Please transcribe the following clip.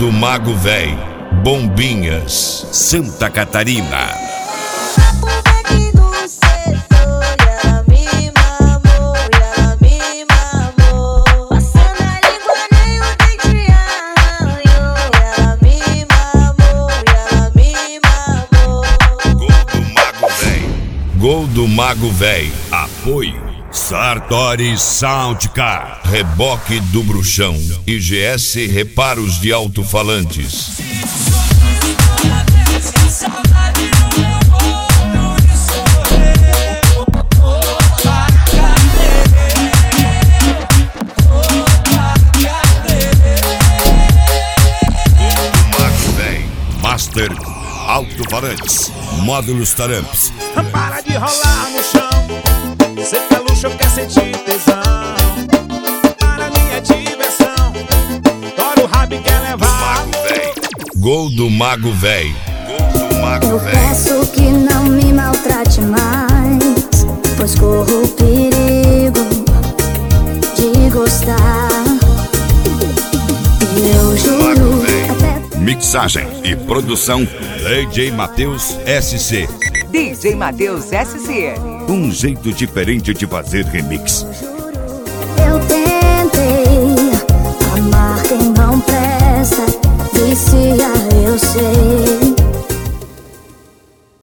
do Mago Véi, Bombinhas, Santa Catarina. Gol do Mago Véi. Apoio Sartori Soundcar, Reboque do Bruxão, IGS Reparos de Alto-Falantes. Mago Véi, Master Alto-Falantes, Módulos Taramps. Para de rolar no chão, cê quer luxo, quer sentir tesão. Para minha diversão, tora o rabo e quer levar. Gol do Mago Véi. Gol do Mago Eu Véi. peço que não me maltrate mais, pois corro o perigo de gostar. Eu juro até... Mixagem e produção DJ Matheus SC. DJ Matheus SC. Um jeito diferente de fazer remix.